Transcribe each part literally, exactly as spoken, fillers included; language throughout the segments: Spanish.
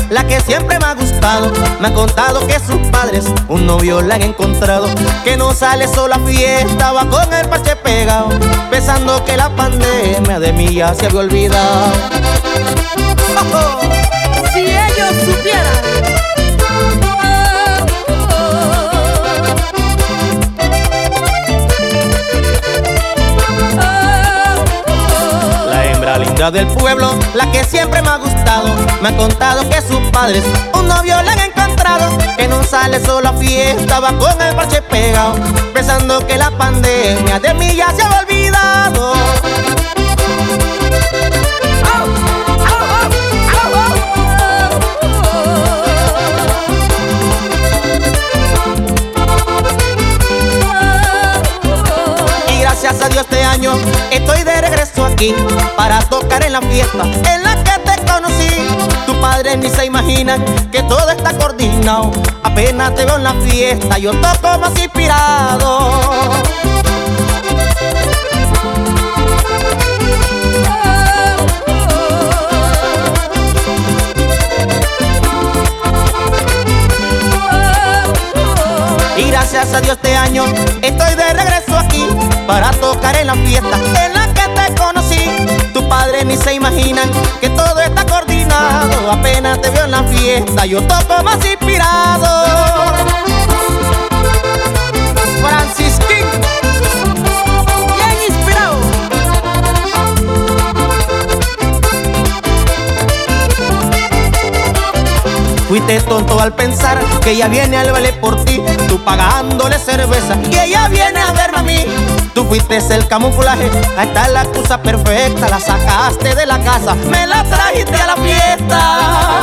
la que siempre me ha gustado. Me ha contado que sus padres un novio le han encontrado, que no sale sola a fiesta, va con el parche pegado, pensando que la pandemia de mí ya se había olvidado. Oh, oh. Si ellos supieran. Linda del pueblo, la que siempre me ha gustado, me ha contado que sus padres un novio le han encontrado, que no sale solo a fiesta, va con el parche pegado, pensando que la pandemia de mí ya se ha olvidado. Y gracias a Dios este año estoy de regreso aquí para tocar en la fiesta en la que te conocí. Tus padres ni se imaginan que todo está coordinado. Apenas te veo en la fiesta, yo toco más inspirado. Y gracias a Dios este año estoy de regreso aquí para tocar en la fiesta en la que te conocí. Tus padres ni se imaginan que todo está coordinado. Apenas te veo en la fiesta, yo toco más inspirado. Francis King, bien inspirado. Fuiste tonto al pensar que ella viene al baile por ti, tú pagándole cerveza y ella viene a verme a mí. Tú fuiste el camuflaje, ahí está la excusa perfecta, la sacaste de la casa, me la trajiste a la fiesta.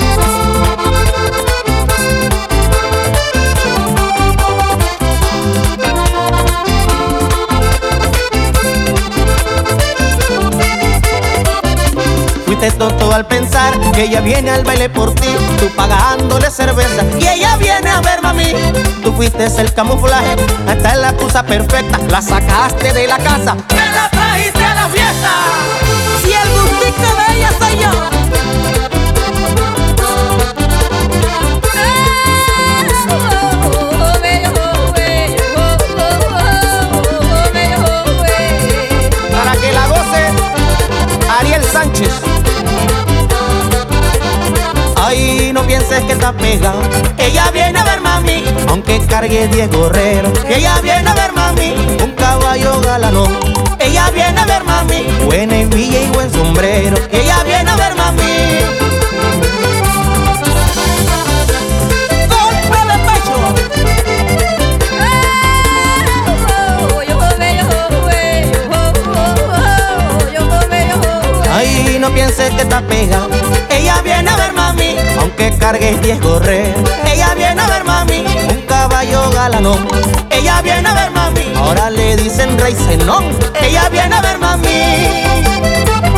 Fuiste tonto al pensar que ella viene al baile por ti, tú pagándole cerveza y ella viene a verme a mí. Tú fuiste el camuflaje, esta es la excusa perfecta, la sacaste de la casa, me la trajiste a la fiesta. Si el gustico de ella soy yo. Para que la goce Ariel Sánchez. Ay, no pienses que está pegado, ella viene a verme a mí, aunque cargue diez gorreros. Ella viene a verme a mí, un caballo galanón. Ella viene a verme a mí, buena hebilla y buen sombrero. Ella viene a verme a mí. Golpe de pecho. Ay, no pienses que está pegado, ella viene a verme a mí, aunque cargues diez gorreros. Ella viene a verme a mí, un caballo galanón. Ella viene a verme a mí, ahora le dicen rey Zenón. Ella viene a verme a mí.